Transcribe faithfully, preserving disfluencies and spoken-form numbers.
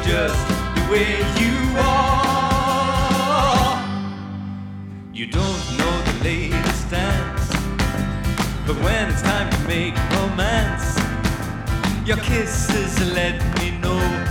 just the way you are. You don't know the latest dance, but when it's time to make romance, your kisses let me know